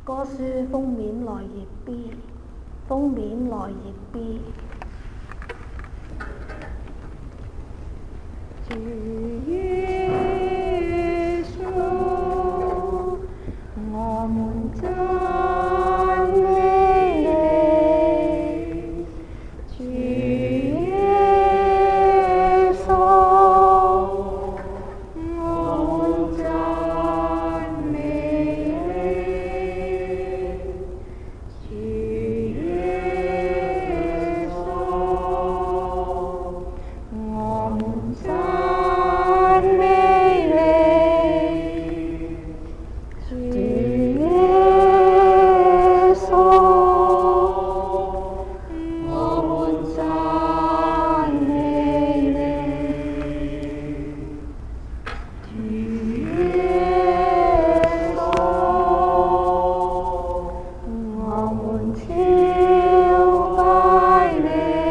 歌書封面來頁 B， 封面來頁 B。主耶穌，我們讚美你，主耶穌，我們讚美你，主耶穌，我們讚美你，主耶穌，我們讚美你，主耶穌，我們朝拜你，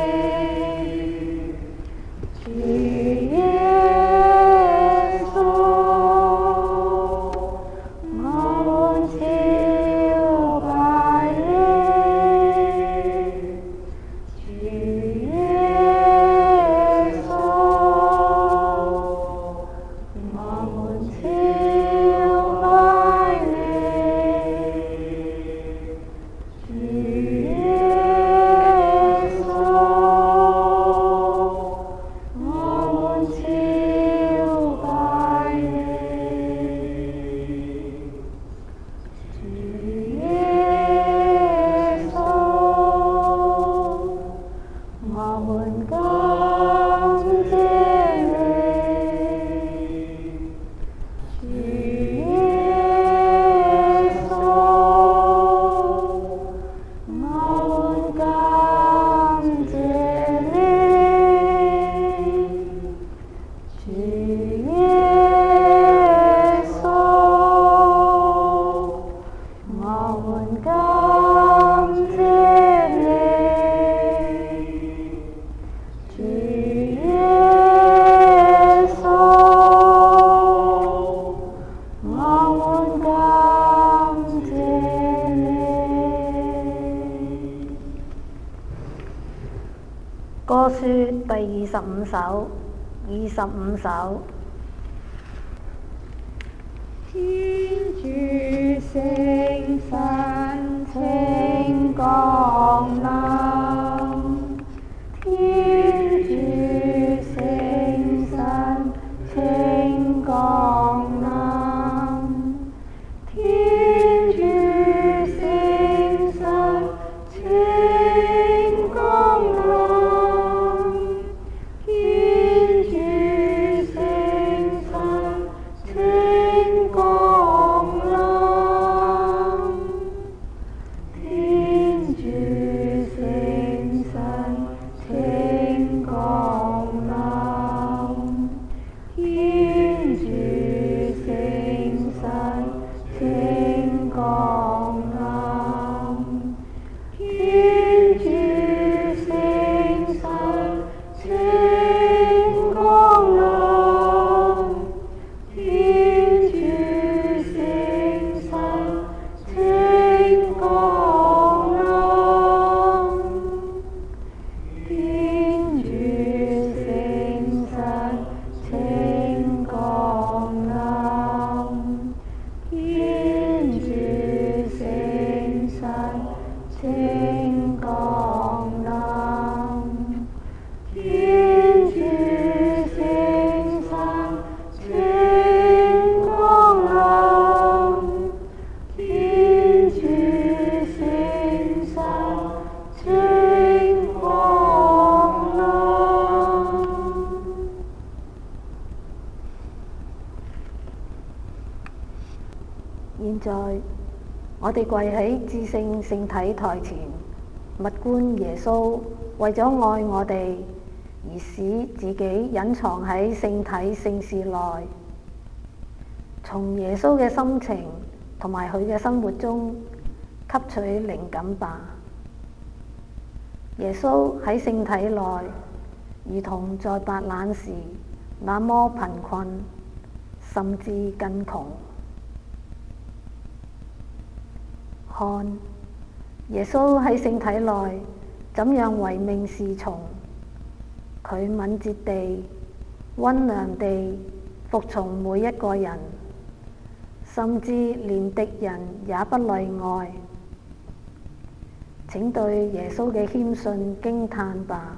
主耶穌，我們朝拜你，主耶穌，我們朝拜你，主耶穌，我們朝拜你，主耶穌，我們感謝你，主耶穌，我們感謝你，主耶穌，我們感謝你，主耶穌，我們感謝你。歌書第25首，25首。天主聖神請降臨，天主聖神請降臨，天主聖神請降臨，天主聖神請降臨，天主聖神請降臨，天主聖神請降臨，天主聖神請降臨，天主聖神請降臨，天主聖神請降臨，天主聖神請降臨，天主聖神請降臨，天主聖神請降臨。現在，我哋跪喺至聖聖體台前，默觀耶穌為咗愛我哋而使自己隱藏喺聖體聖事內，從耶穌嘅心情同埋佢嘅生活中吸取靈感吧。耶穌喺聖體內，如同在白冷時那麼貧困，甚至更窮。 看，耶穌喺聖體內怎樣唯命是從，佢敏捷地、溫良地服從每一個人，甚至連敵人也不例外。請對耶穌嘅謙遜驚嘆吧！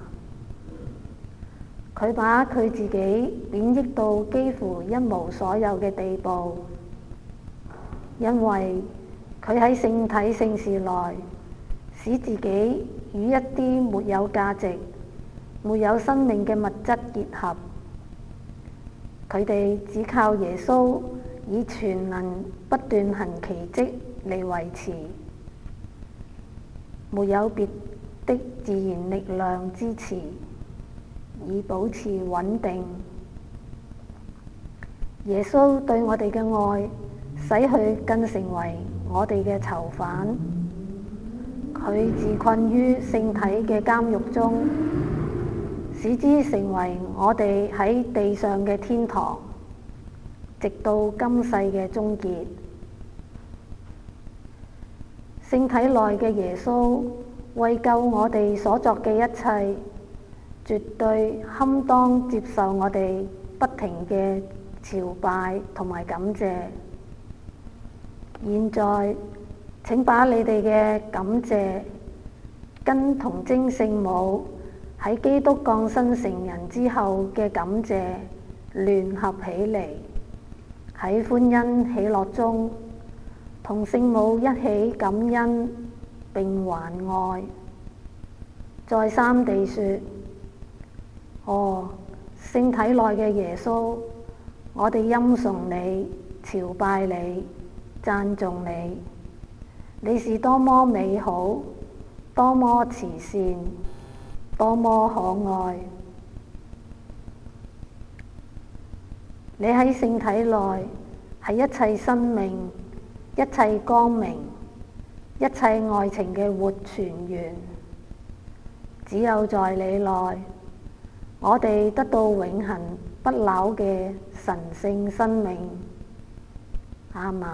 佢把佢自己貶抑到幾乎一無所有嘅地步，因為佢喺聖體聖事內使自己與一啲沒有價值、沒有生命嘅物質結合。佢哋只靠耶穌以全能不斷行奇蹟嚟維持，沒有別的自然力量支持，以保持穩定。耶穌對我哋嘅愛，使佢更成為我哋嘅囚犯。佢自困於聖體嘅監獄中，使之成為我哋喺地上嘅天堂，直到今世嘅終結。聖體內嘅耶穌為救我哋所作嘅一切，絕對堪當接受我哋不停嘅朝拜同埋感謝。現在請把你哋嘅感謝跟童貞聖母喺基督降生成人之後嘅感謝聯合起嚟，喺歡欣喜樂中同聖母一起感恩並還愛，再三地說：哦，聖體內嘅耶穌，我哋欽崇你、朝拜你、讚頌你，你是多麼美好，多麼慈善，多麼可愛。你喺聖體內係一切生命、一切光明、一切愛情嘅活泉源。只有在你內，我哋得到永恆不朽嘅神聖生命。阿們。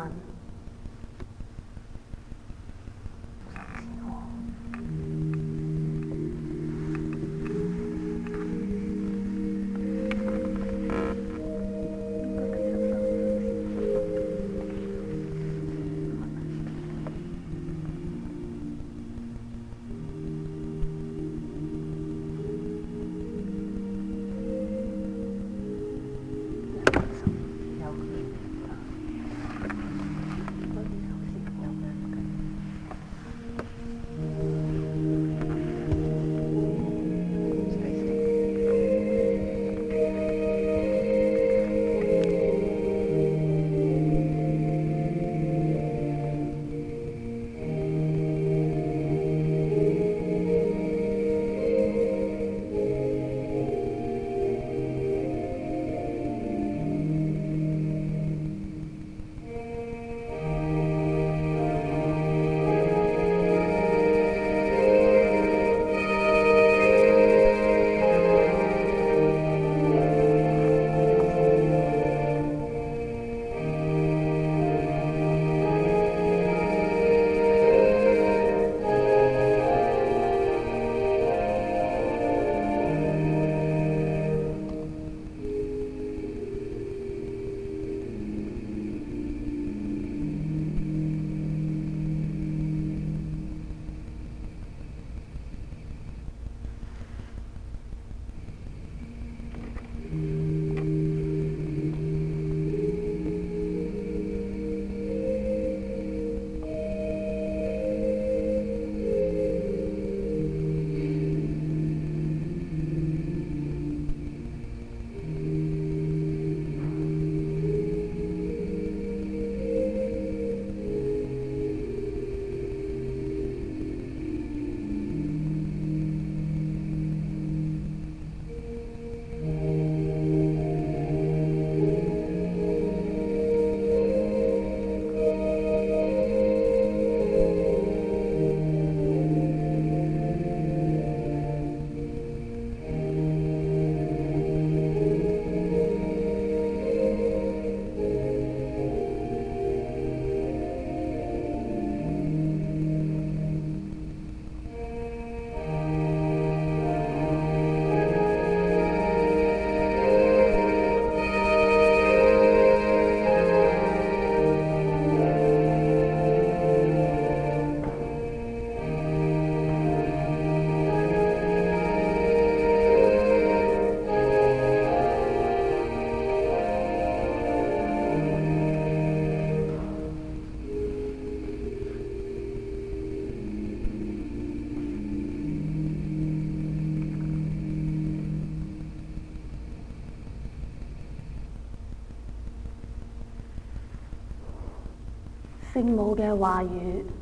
聖母嘅話語。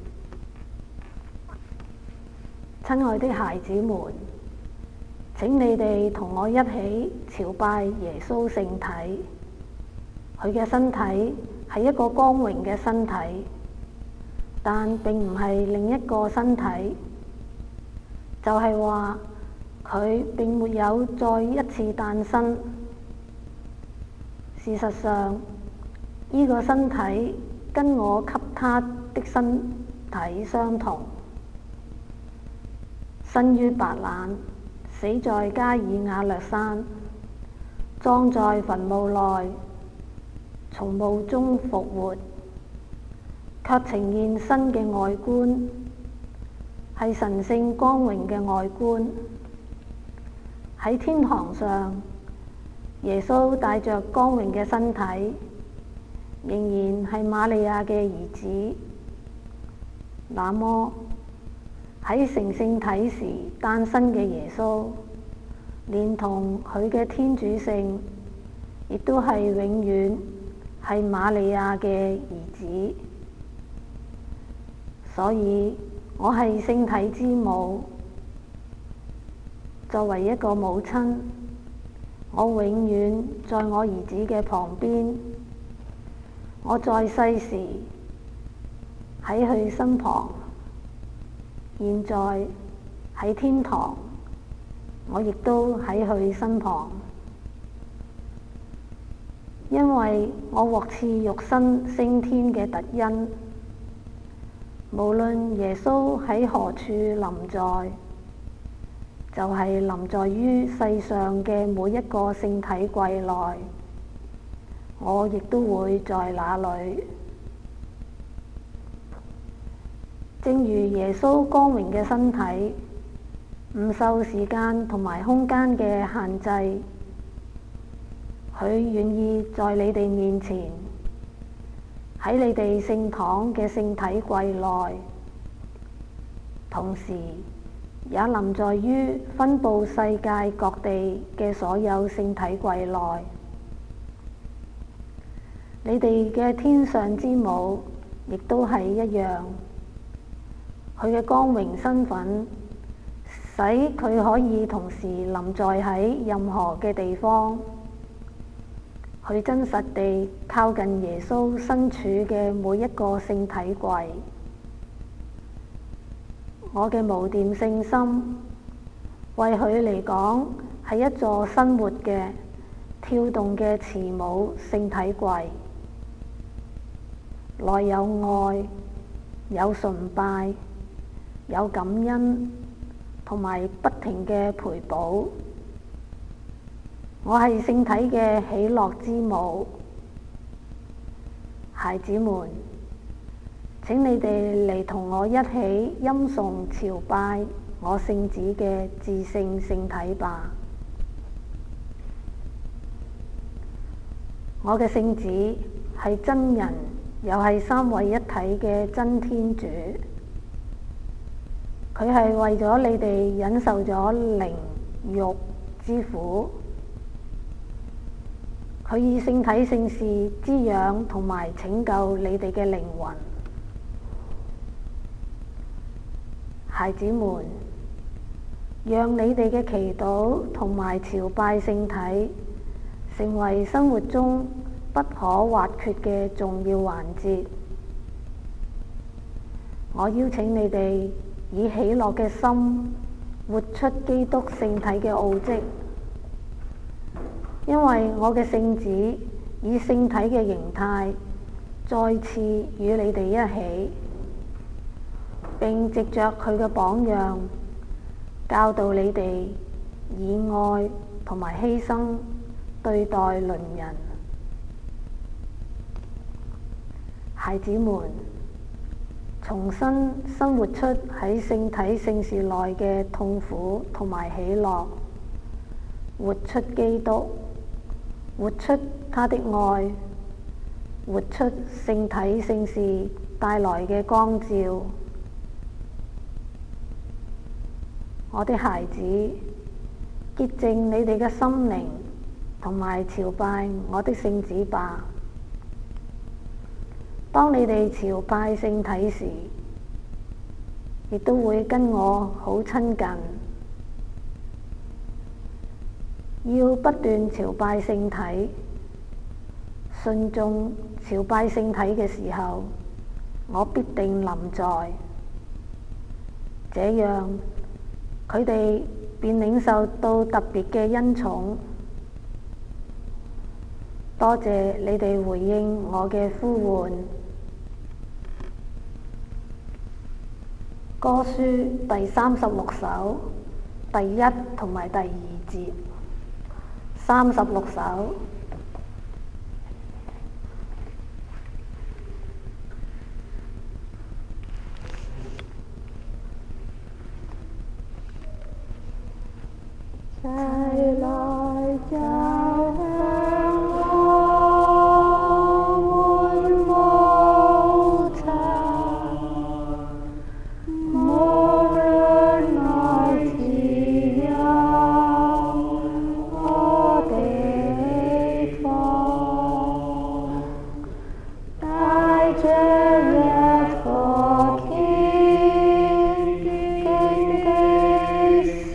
親愛的孩子們，請你哋同我一起朝拜耶穌聖體。佢嘅身體係一個光榮嘅身體，但並唔係另一個身體，就係話佢並沒有再一次誕生。事實上，呢個身體跟我給他的身體相同，生於白冷，死在加爾瓦略山，葬在墳墓內，從墓中復活，卻呈現新嘅外觀，係神聖光榮嘅外觀。喺天堂上，耶穌帶着光榮嘅身體，仍然係瑪利亞嘅兒子。那麼喺成聖體時誕生嘅耶穌，連同佢嘅天主性，亦都係永遠係瑪利亞嘅兒子。所以我係聖體之母。作為一個母親，我永遠在我兒子嘅旁邊。我在世時喺佢身旁，現在喺天堂，我亦都喺佢身旁。因為我獲賜肉身升天嘅特恩，無論耶穌喺何處臨在，就係臨在於世上嘅每一個聖體櫃內，我亦都會在那裏。正如耶穌光榮嘅身體唔受時間同埋空間嘅限制，佢願意在你哋面前，喺你哋聖堂嘅聖體櫃內，同時也臨在於分佈世界各地嘅所有聖體櫃內。你哋嘅天上之母亦都係一樣，佢嘅光榮身份使佢可以同時臨在喺任何嘅地方。佢真實地靠近耶穌身處嘅每一個聖體櫃。我嘅無玷聖心，為佢嚟講係一座生活嘅、跳動嘅慈母聖體櫃，內有愛、有崇拜、有感恩，同埋不停嘅賠補。我係聖體嘅喜樂之母。孩子們，請你哋嚟同我一起音頌朝拜我聖子嘅至聖聖體吧。我嘅聖子係真人，又係三位一體嘅真天主。佢係為咗你哋忍受咗靈肉之苦，佢以聖體聖事滋養同埋拯救你哋嘅靈魂。孩子們，讓你哋嘅祈禱同埋朝拜聖體成為生活中不可或缺嘅重要環節。我邀請你哋以喜樂嘅心活出基督聖體嘅奧蹟，因為我嘅聖子以聖體嘅形態再次與你哋一起，並藉着佢嘅榜樣教導你哋以愛同埋犧牲對待鄰人。孩子們，重新生活出喺聖體聖事內嘅痛苦同埋喜樂，活出基督，活出他的愛，活出聖體聖事帶來嘅光照。我的孩子，潔淨你哋嘅心靈，同埋朝拜我的聖子吧。 當你哋朝拜聖體時，亦都會跟我好親近。要不斷朝拜聖體，信眾朝拜聖體嘅時候，我必定臨在，這樣佢哋便領受到特別嘅恩寵。多謝你哋回應我嘅呼喚。歌書第36首第1同埋第2節。36首。齊來奏響我滿舞場，無論來自有何地方，帶着一顆虔敬的心，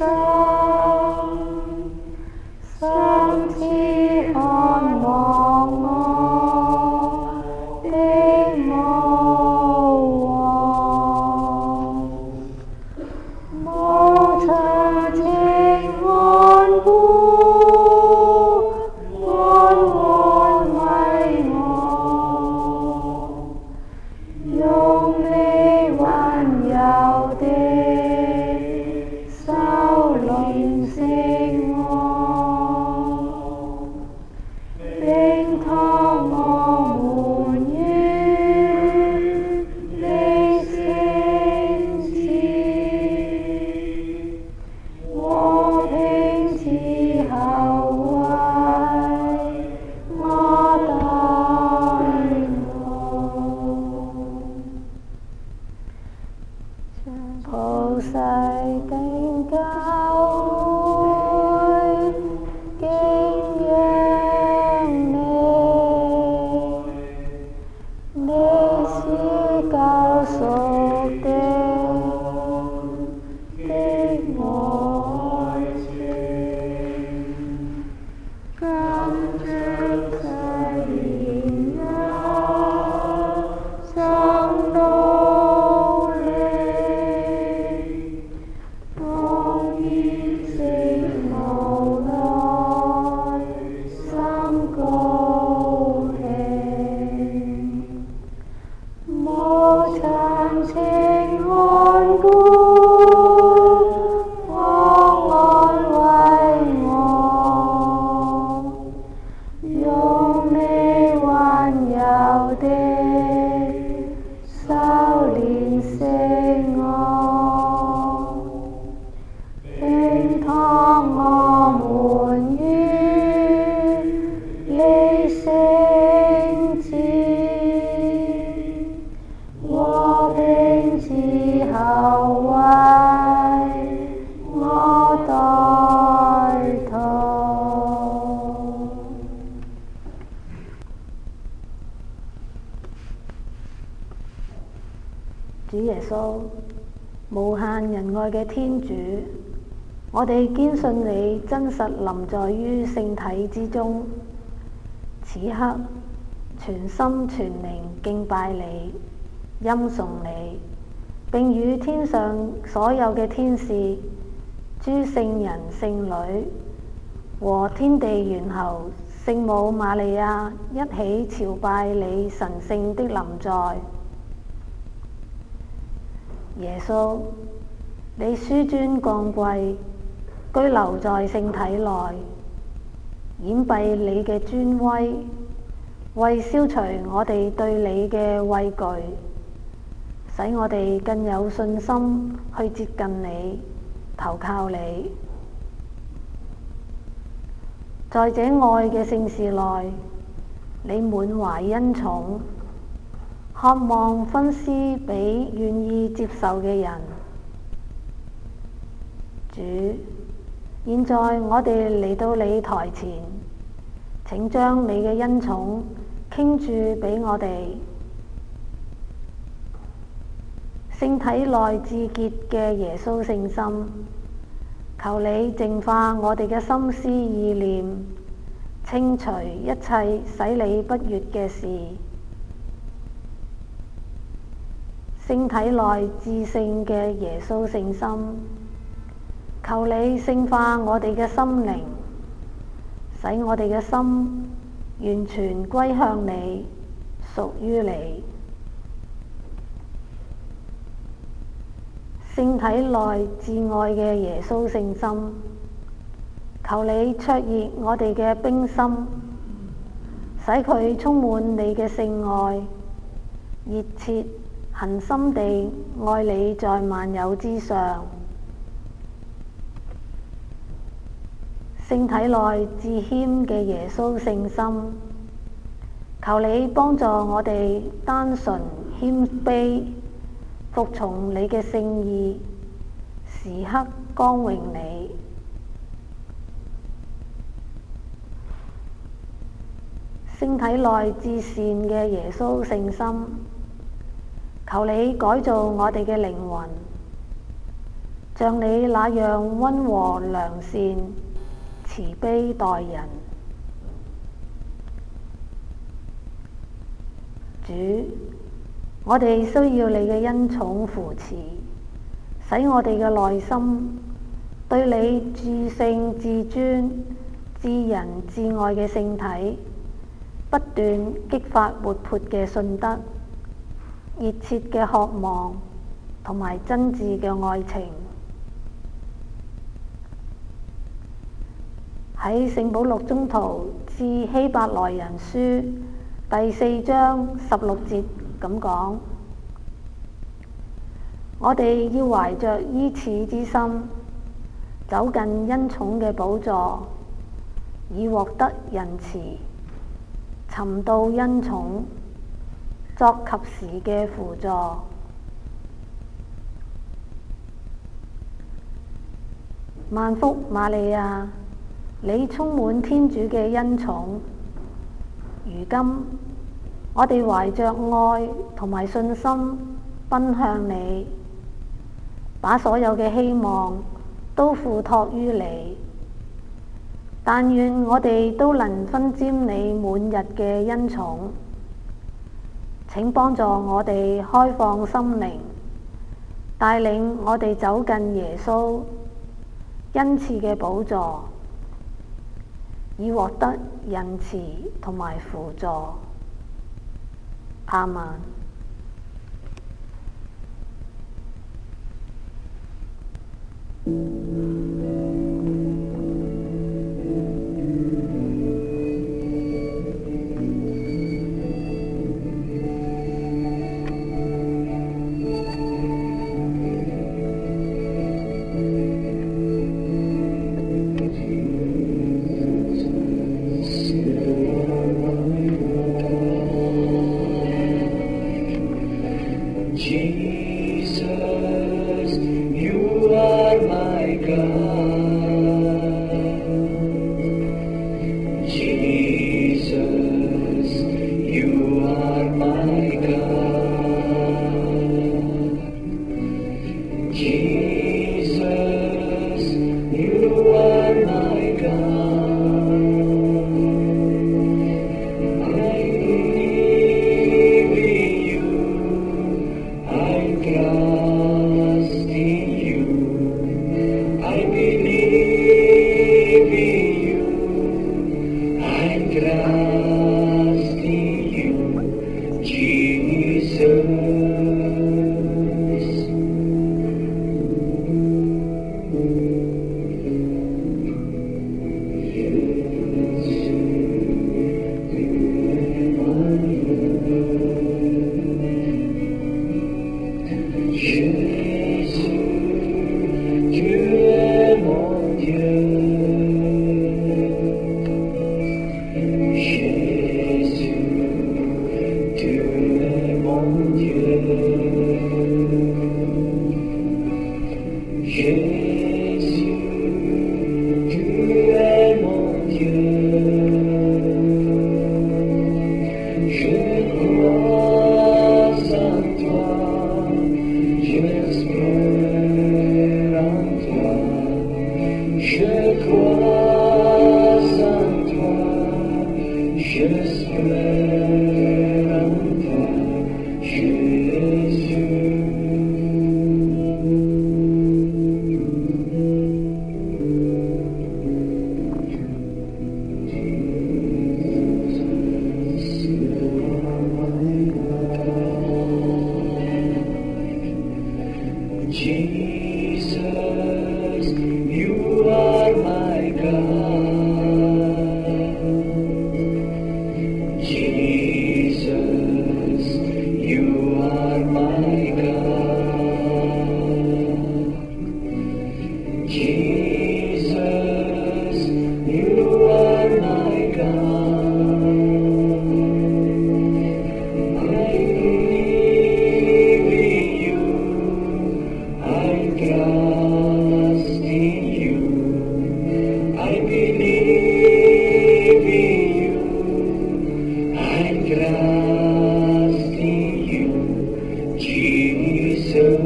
深切渴望我的母王，無常情看顧，安慰我，用你溫柔的手聯繫我，並託我們於你聖子，和平之後為我代勞，普世定教會敬仰你，你是救贖的愛情，感謝世人曾努力，當然是無奈，心高興，無常情看顧，安慰我，用你溫柔的手聯繫我，並託我們於你聖子，和平之後為我代禱。主耶穌，無限仁愛嘅天主，我哋堅信你真實臨在於聖體之中，此刻全心全靈敬拜你，欽崇你，並與天上所有嘅天使、諸聖人聖女和天地元侯聖母瑪利亞一起朝拜你神聖的臨在。耶穌，你紆尊降貴，居留在聖體內，掩蔽你嘅尊威，為消除我哋對你嘅畏懼，使我哋更有信心去接近你，投靠你。在這愛嘅聖事內，你滿懷恩寵，渴望分施俾願意接受嘅人。主，現在我哋嚟到你台前，請將你嘅恩寵傾注俾我哋， 聖體內至潔嘅耶穌聖心，求你淨化我哋嘅心思意念，清除一切使你不悅嘅事。聖體內至聖嘅耶穌聖心，求你聖化我哋嘅心靈，使我哋嘅心完全歸向你，屬於你。聖體內至愛嘅耶穌聖心，求你灼熱我哋嘅冰心，使佢充滿你嘅聖愛，熱切恒心地愛你在萬有之上。聖體內至謙嘅耶穌聖心，求你幫助我哋單純謙卑，服從你嘅聖意，時刻光榮你。聖體內至善嘅耶穌聖心，求你改造我哋嘅靈魂，像你那樣溫和良善，慈悲待人。主，我哋需要你嘅恩寵扶持，使我哋嘅內心對你至聖至尊至仁至愛嘅聖體不斷激發活潑嘅信德，熱切嘅渴望同埋真摯嘅愛情。喺聖保祿宗徒致希伯來人書第4章16節咁講：我哋要懷着依恃之心，走近恩寵嘅寶座，以獲得仁慈，尋到恩寵，作及時嘅輔助。萬福瑪利亞，你充滿天主嘅恩寵。如今我哋懷着愛同埋信心奔向你，把所有嘅希望都付託於你。但願我哋都能分沾你滿溢嘅恩寵。請幫助我哋開放心靈，帶領我哋走近耶穌恩賜嘅寶座，以獲得仁慈同埋輔助。阿們。 God. Jesus, you are my God. Jesus, you are my God. Jesus, you are my God. I believe in you. I trust in you. I believe in you. I trust in you, Jesus.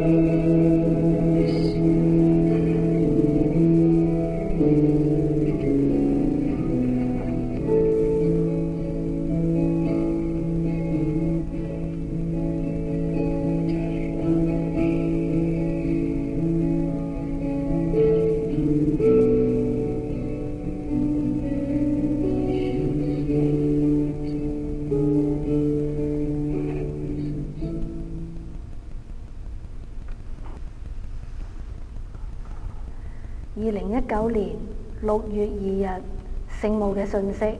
2019年6月2日聖母嘅訊息。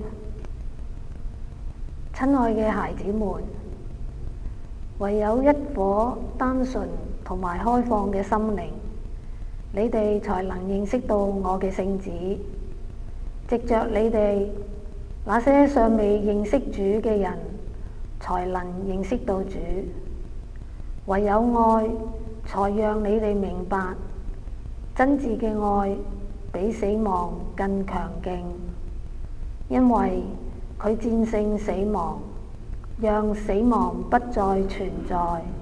親愛嘅孩子們，唯有一顆單純同埋開放嘅心靈，你哋才能認識到我嘅聖子。藉着你哋那些尚未認識主嘅人，才能認識到主。唯有愛，才讓你哋明白，真摯嘅愛比死亡更強勁，因為佢戰勝死亡，讓死亡不再存在。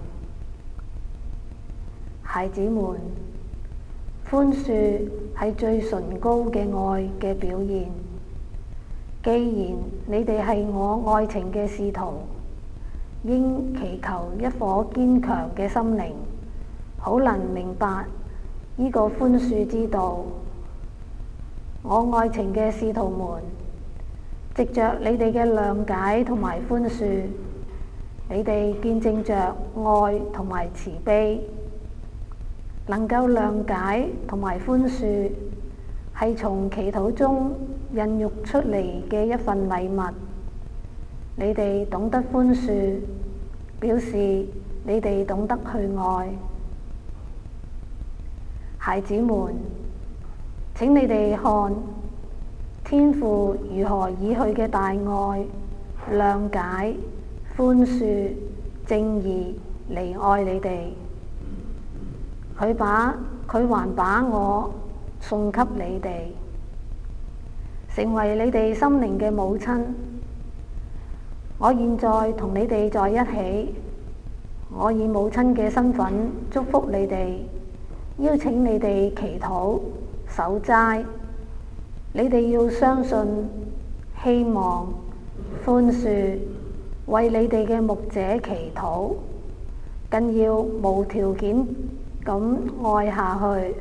孩子們，寬恕係最崇高嘅愛嘅表現。既然你哋係我愛情嘅使徒，應祈求一顆堅強嘅心靈，好能明白呢個寬恕之道。我愛情嘅使徒們，藉着你哋嘅諒解同埋寬恕，你哋見證着愛同埋慈悲。能夠諒解同埋寬恕，係從祈禱中孕育出嚟嘅一份禮物。你哋懂得寬恕，表示你哋懂得去愛。孩子們，請你哋看天父如何以佢嘅大愛、諒解、寬恕、正義嚟愛你哋。佢還把我送給你哋，成為你哋心靈嘅母親。我現在同你哋在一起，我以母親嘅身份祝福你哋，邀請你哋祈禱、守齋。你哋要相信、希望、寬恕，為你哋嘅牧者祈禱，更要無條件咁愛下去。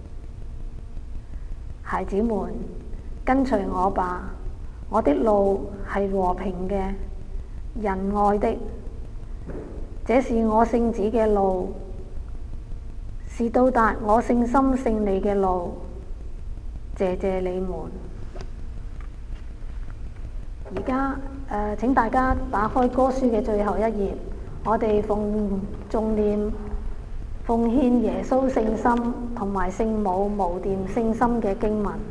孩子們，跟隨我吧，我的路係和平嘅、仁愛的，這是我聖子嘅路，是到達我聖心聖利嘅路。謝謝你們。而家請大家打開歌書嘅最後一頁，我哋頌念奉獻耶穌聖心同埋聖母無玷聖心嘅經文。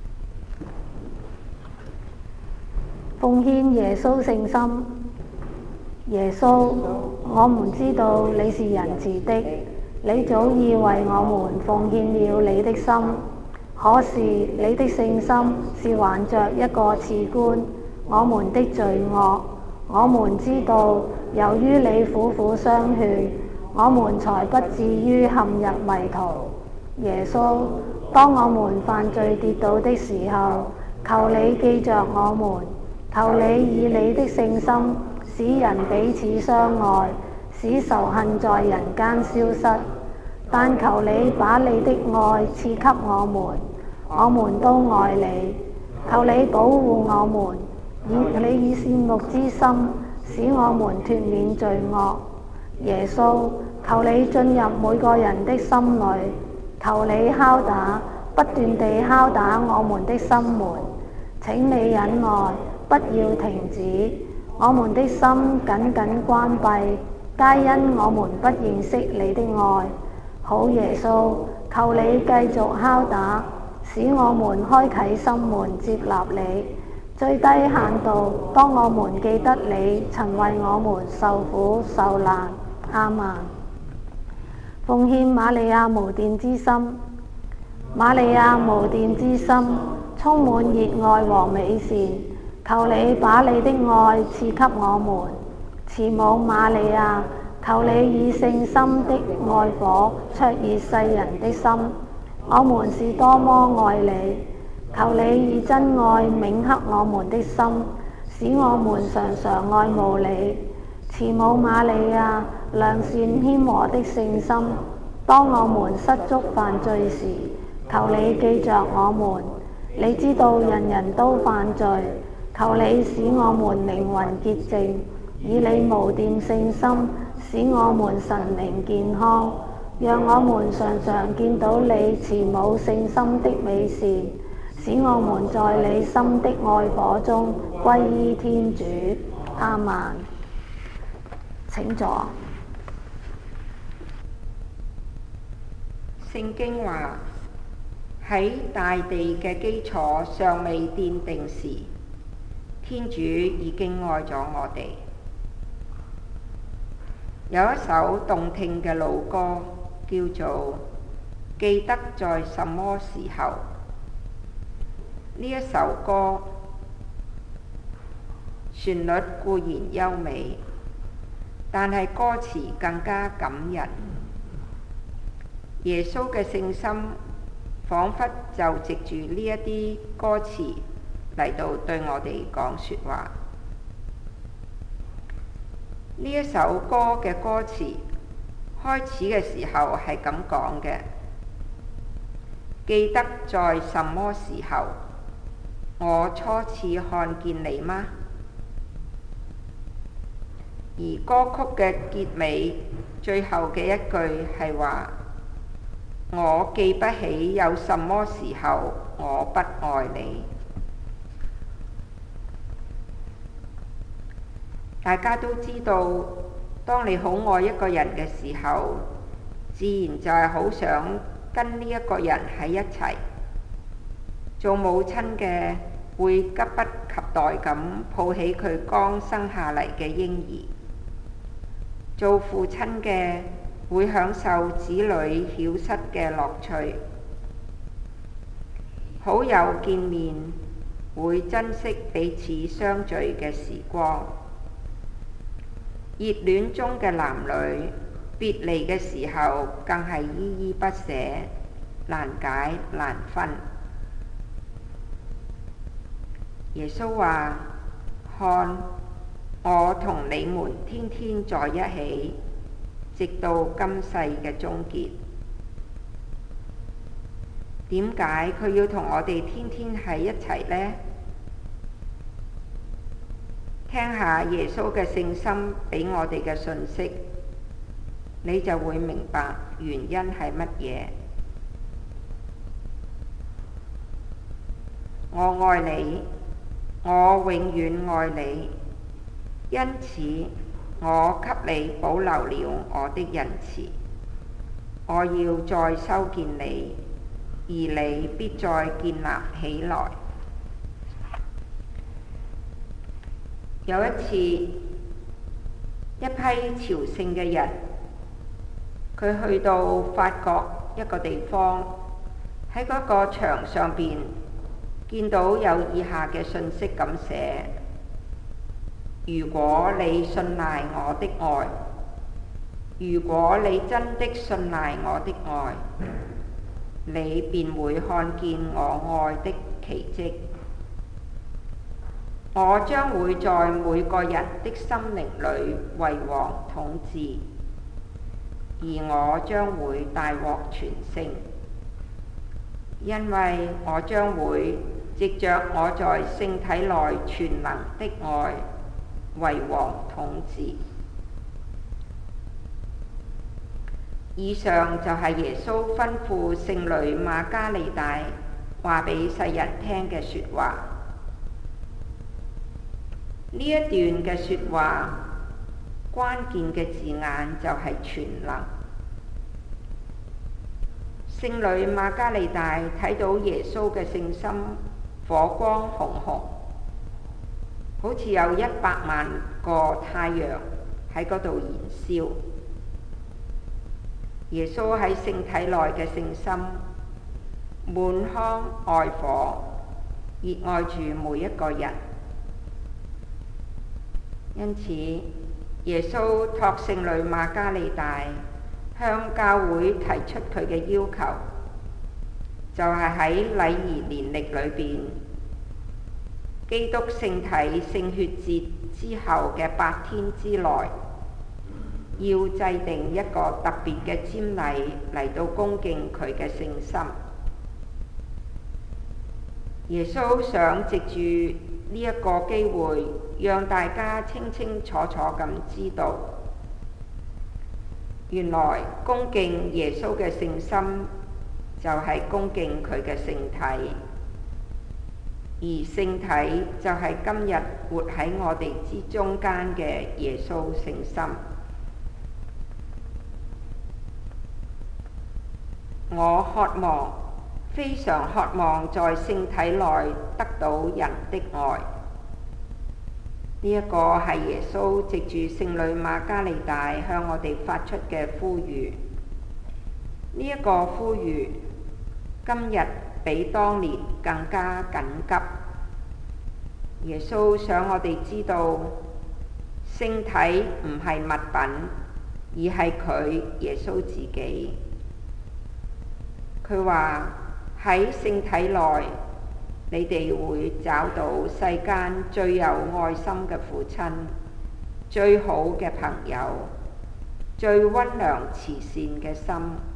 奉獻耶穌聖心。耶穌，我們知道你是仁慈的，你早已為我們奉獻了你的心，可是你的聖心是還着一個刺冠我們的罪惡。我們知道，由於你苦苦相勸，我們才不至於陷入迷途。耶穌，當我們犯罪跌倒的時候，求你記着我們，求你以你的聖心使人彼此相愛，使仇恨在人間消失。但求你把你的愛賜給我們都愛你。求你保護我們，你以善牧之心使我們脫免罪惡。耶穌， 求你進入每個人的心裏，求你敲打，不斷地敲打我們的心門。請你忍耐，不要停止。我們的心緊緊關閉，皆因我們不認識你的愛。好耶穌，求你繼續敲打，使我們開啟心門接納你。最低限度，當我們記得你曾為我們受苦受難。阿們。奉獻瑪利亞無玷之心。瑪利亞無玷之心，充滿熱愛和美善，求你把你的愛賜給我們。慈母瑪利亞，求你以聖心的愛火灼熱世人的心。我們是多麼愛你，求你以真愛銘刻我們的心，使我們常常愛慕你。慈母瑪利亞，良善謙和的聖心，當我們失足犯罪時，求你記着我們。你知道人人都犯罪，求你使我們靈魂潔淨，以你無玷聖心使我們神靈健康，讓我們常常見到你慈母聖心的美善，使我們在你心的愛火中歸依天主。阿們。請坐。 聖經話，喺大地嘅基礎尚未奠定時，天主已經愛咗我哋。有一首動聽嘅老歌，叫做《記得在什麼時候》。呢一首歌旋律固然優美，但係歌詞更加感人。耶穌嘅聖心彷彿就藉住呢一啲歌詞嚟到對我哋講說話。呢一首歌嘅歌詞開始嘅時候係咁講嘅：記得在什麼時候，我初次看見你嗎？而歌曲嘅結尾最後嘅一句係話：我記不起有什麼時候我不愛你。大家都知道，當你好愛一個人嘅時候，自然就係好想跟呢一個人喺一齊。做母親嘅會急不及待咁抱起佢剛生下嚟嘅嬰兒，做父親嘅會享受子女曉瑟嘅樂趣，好友見面會珍惜彼此相聚嘅時光。熱戀中嘅男女別離嘅時候更係依依不捨，難解難分。耶穌話：看，我同你們天天在一起，直到今世嘅終結。點解佢要同我哋天天喺一齊呢？聽下耶穌嘅聖心俾我哋嘅訊息，你就會明白原因係乜嘢。我愛你，我永遠愛你，因此我給你保留了我的仁慈。我要再修建你，而你必再建立起來。有一次，一批朝聖嘅人，佢去到法國一個地方，喺嗰個牆上邊見到有以下嘅信息咁寫：如果你信賴我的愛，如果你真的信賴我的愛，你便會看見我愛的奇蹟。我將會在每個人的心靈裏為王統治，而我將會大獲全勝，因為我將會藉着我在聖體內全能的愛為王統治。 以上就係耶穌吩咐聖女瑪加利大話俾世人聽嘅說話。呢一段嘅說話，關鍵嘅字眼就係全能。聖女瑪加利大睇到耶穌嘅聖心火光紅紅，好似有100萬個太陽喺嗰度燃燒。耶穌喺聖體內嘅聖心滿腔愛火，熱愛住每一個人。因此，耶穌託聖女瑪加利大向教會提出佢嘅要求，就係喺禮儀年曆裏邊，基督聖體聖血節之後嘅8天之內，要制定一個特別嘅瞻禮嚟到恭敬佢嘅聖心。耶穌想藉住呢一個機會，讓大家清清楚楚咁知道，原來恭敬耶穌嘅聖心就係恭敬佢嘅聖體，而聖體就係今日活喺我哋之中間嘅耶穌聖心。我渴望，非常渴望在聖體內得到人的愛。呢一個係耶穌藉住聖女瑪加利大向我哋發出嘅呼籲。呢一個呼籲今日比當年更加緊急。耶穌想我哋知道，聖體唔係物品，而係佢耶穌自己。佢話喺聖體內，你哋會找到世間最有愛心嘅父親，最好嘅朋友，最溫良慈善嘅心。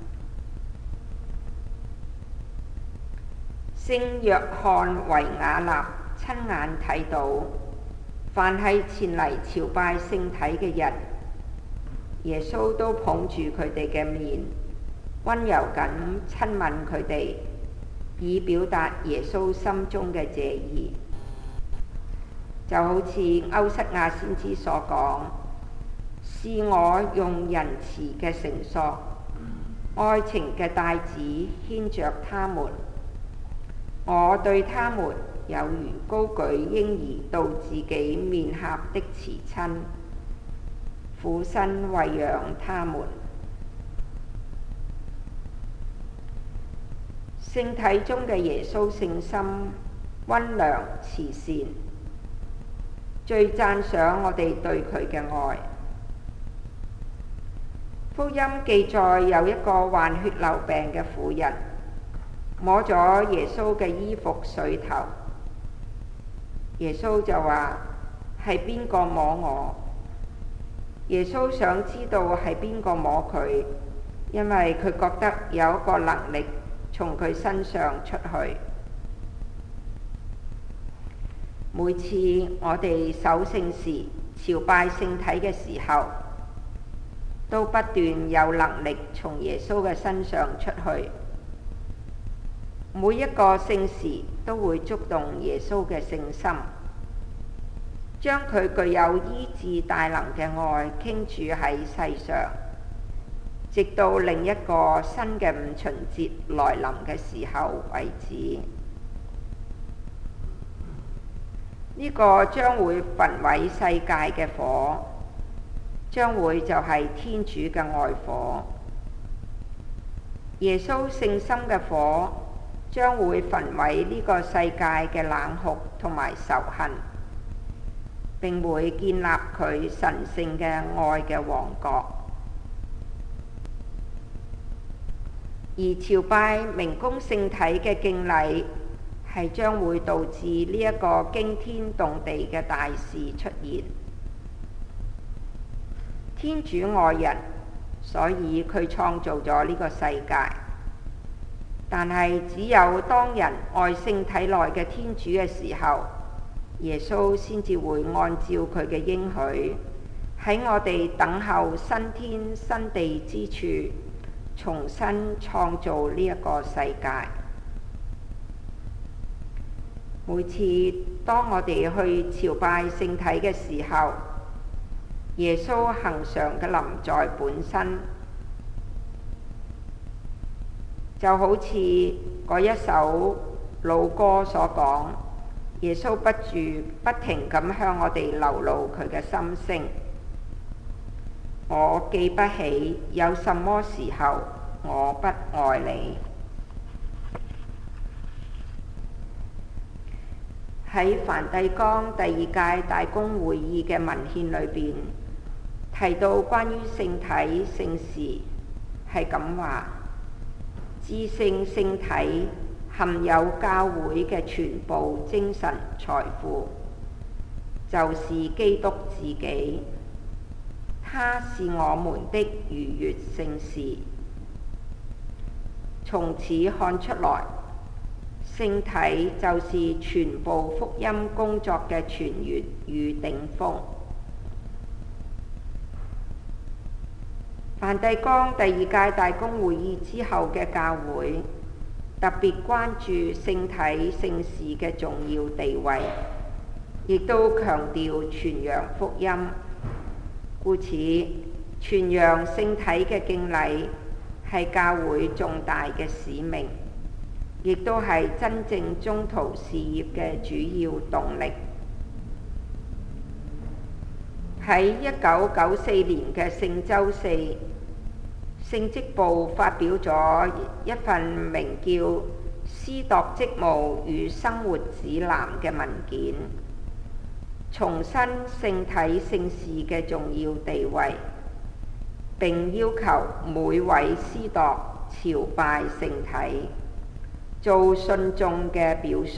聖若翰維雅納親眼睇到，凡係前嚟朝拜聖體嘅人，耶穌都捧住佢哋嘅面，溫柔咁親吻佢哋，以表達耶穌心中嘅謝意。就好似歐瑟亞先知所講，是我用仁慈嘅繩索，愛情嘅帶子牽着他們，我對他們有如高舉嬰兒到自己面頰的慈親，俯身餵養他們。聖體中嘅耶穌聖心溫良慈善，最讚賞我哋對佢嘅愛。福音記載有一個患血漏病嘅婦人，摸咗耶穌嘅衣服水頭，耶穌就話：係邊個摸我？耶穌想知道係邊個摸佢，因為佢覺得有一個能力從佢身上出去。每次我哋守聖時、朝拜聖體嘅時候，都不斷有能力從耶穌嘅身上出去。每一個聖時都會觸動耶穌嘅聖心，將佢具有醫治大能嘅愛傾注喺世上，直到另一個新嘅五旬節來臨嘅時候為止。呢個將會焚毀世界嘅火，將會就係天主嘅愛火。耶穌聖心嘅火將會焚毀呢個世界嘅冷酷同埋仇恨，並會建立佢神聖嘅愛嘅王國。而朝拜明供聖體嘅敬禮，係將會導致呢一個驚天動地嘅大事出現。天主愛人，所以佢創造咗呢個世界。但係只有當人愛聖體內嘅天主嘅時候，耶穌先至會按照佢嘅應許，喺我哋等候新天新地之處， 重新創造呢一個世界。每次當我哋去朝拜聖體嘅時候，耶穌恆常嘅臨在本身，就好似嗰一首老歌所講，耶穌不停咁向我哋流露佢嘅心聲。我記不起有什麼時候我不愛你。喺梵蒂岡第二屆大公會議嘅文獻裏邊提到關於聖體聖事，係咁話：至聖聖體含有教會嘅全部精神財富，就是基督自己。他是我們的逾越聖事。從此看出來，聖體就是全部福音工作嘅泉源與頂峰。梵蒂岡第二屆大公會議之後嘅教會特別關注聖體聖事嘅重要地位，亦都強調傳揚福音。故此，傳揚聖體嘅敬禮係教會重大嘅使命，亦都係真正宗徒事業嘅主要動力。喺1994年嘅聖週四，聖職部發表咗一份名叫《司鐸職務與生活指南》嘅文件，重申聖體聖事嘅重要地位，並要求每位司鐸朝拜聖體，做信眾嘅表述。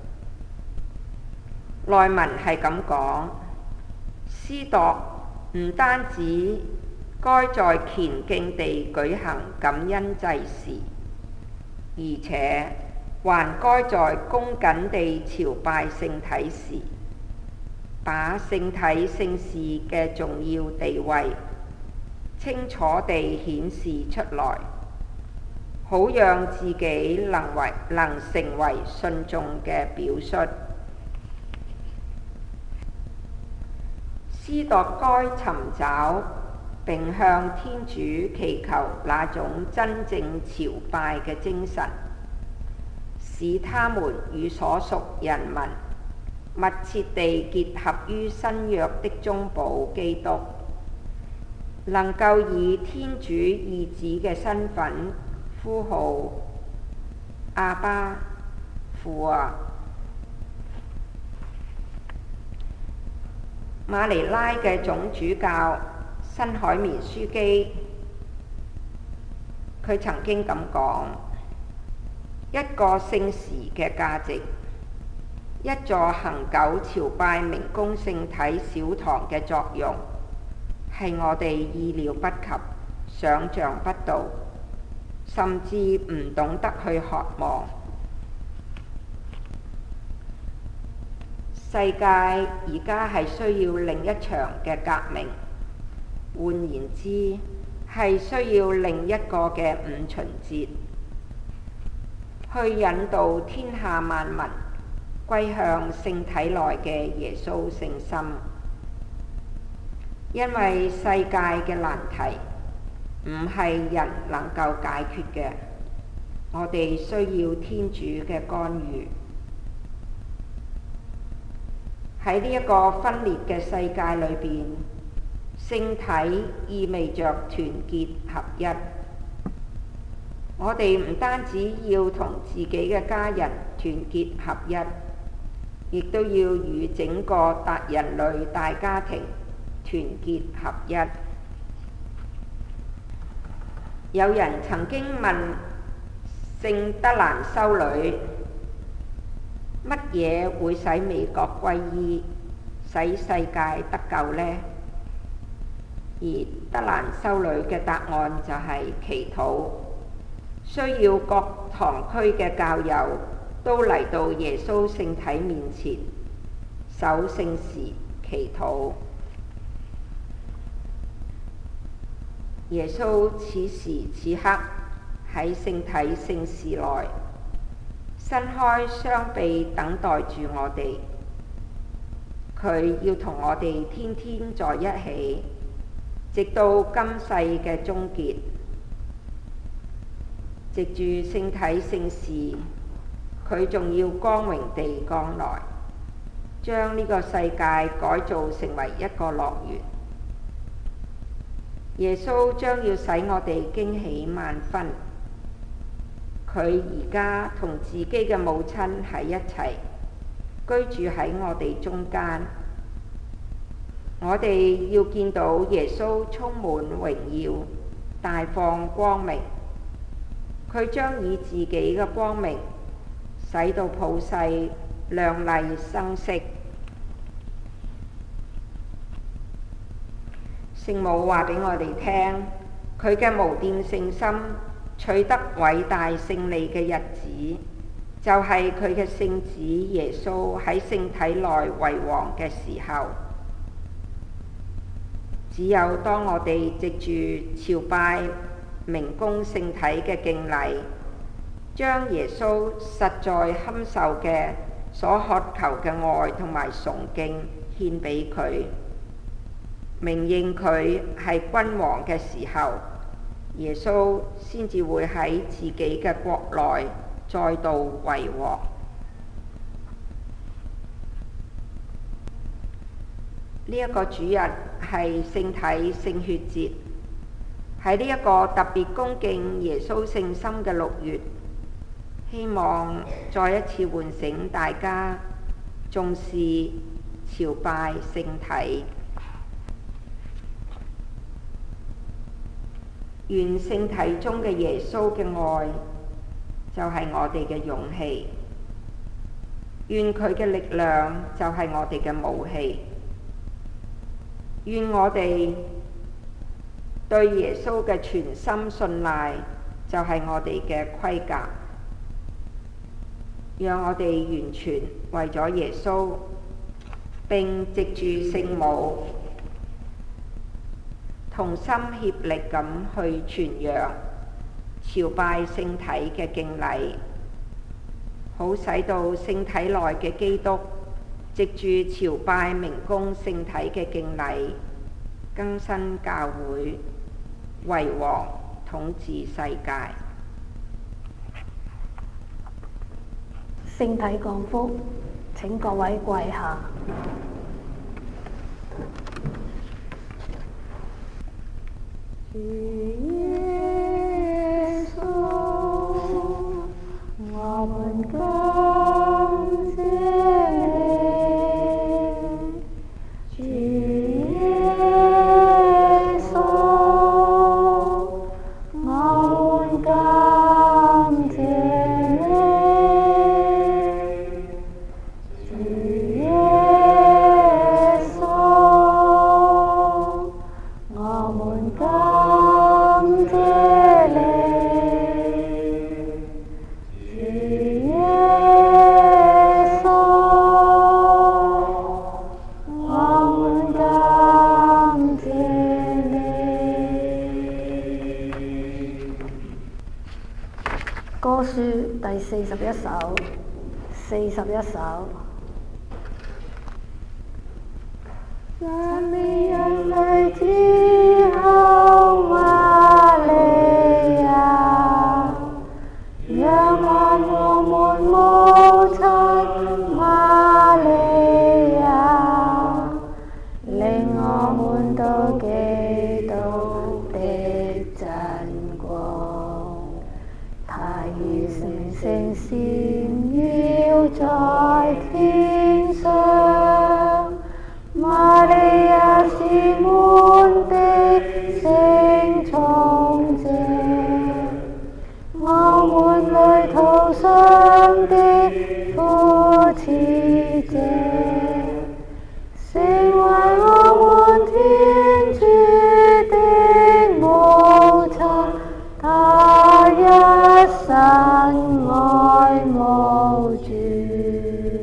內文係咁講：司鐸唔單止該在虔敬地舉行感恩祭事，而且還該在恭謹地朝拜聖體時，把聖體聖事嘅重要地位清楚地顯示出來，好讓自己能成為信眾嘅表率。司鐸該尋找並向天主祈求那種真正朝拜嘅精神，使他們與所屬人民密切地結合於新約的中保基督，能夠以天主義子嘅身份呼號阿爸父啊。馬尼拉嘅總主教辛海綿樞機，佢曾經咁講：一個聖時嘅價值，一座恆久朝拜明供聖體小堂嘅作用，係我哋意料不及、想像不到，甚至唔懂得去渴望。世界而家係需要另一場嘅革命，換言之，係需要另一個嘅五旬節，去引導天下萬民歸向聖體內嘅耶穌聖心。因為世界嘅難題唔係人能夠解決嘅，我哋需要天主嘅干預。喺呢一個分裂嘅世界裏邊，聖體意味着團結合一。我哋唔單止要同自己嘅家人團結合一，亦都要與整個人類大家庭團結合一。有人曾經問聖德蘭修女：乜嘢會使美國歸依，使世界得救呢？而德蘭修女嘅答案就係祈禱，需要各堂區嘅教友都嚟到耶穌聖體面前，守聖時祈禱。 耶穌此時此刻喺聖體聖事內，伸開雙臂等待住我哋。佢要同我哋天天在一起，直到今世嘅終結。藉住聖體聖事，佢仲要光榮地降來，將呢個世界改造成為一個樂園。耶穌將要使我哋驚喜萬分。佢而家同自己嘅母親喺一齊，居住喺我哋中間。我哋要見到耶穌充滿榮耀，大放光明。佢將以自己嘅光明，使到普世亮麗生色。聖母話俾我哋聽，佢嘅無玷聖心取得偉大勝利嘅日子，就係佢嘅聖子耶穌喺聖體內為王嘅時候。只有當我哋藉住朝拜明供聖體嘅敬禮，將耶穌實在堪受嘅所渴求嘅愛同埋崇敬獻俾佢，明認佢係君王嘅時候，耶穌先至會喺自己嘅國內再度為王。呢一個主日係聖體聖血節，喺呢一個特別恭敬耶穌聖心嘅6月，希望再一次喚醒大家重視朝拜聖體。願聖體中嘅耶穌嘅愛就係我哋嘅勇氣，願佢嘅力量就係我哋嘅武器。願我哋對耶穌嘅全心信賴就係我哋嘅盔甲，讓我哋完全為咗耶穌，並藉住聖母同心協力咁去傳揚朝拜聖體嘅敬禮，好使到聖體內嘅基督藉住朝拜明供聖體嘅敬禮，更新教會，為王統治世界。 聖體降福，請各位跪下。主耶穌，我們感謝你。主耶穌，我們感謝你。主耶穌，我們感謝你。主耶穌，我們感謝你。歌書第41首，41首。讚美人類之後，瑪利亞，讓我們母親瑪利亞，領我們到基督的真光。他如星星閃耀在天上，瑪利亞是滿的聖寵者，我們旅途上的扶持者，成為我們天主的母親，她一生愛慕主。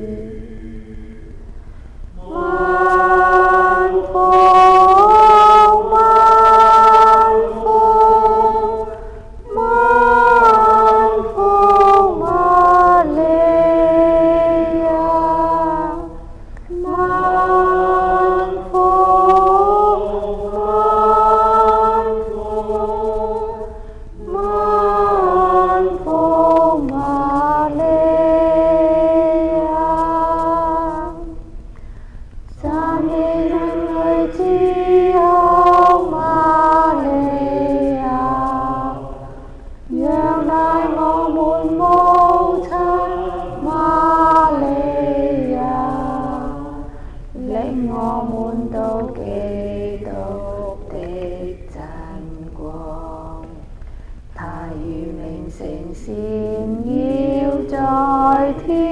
讓帶我們母親瑪利亞，領我們到基督的真光。他如明星閃耀在天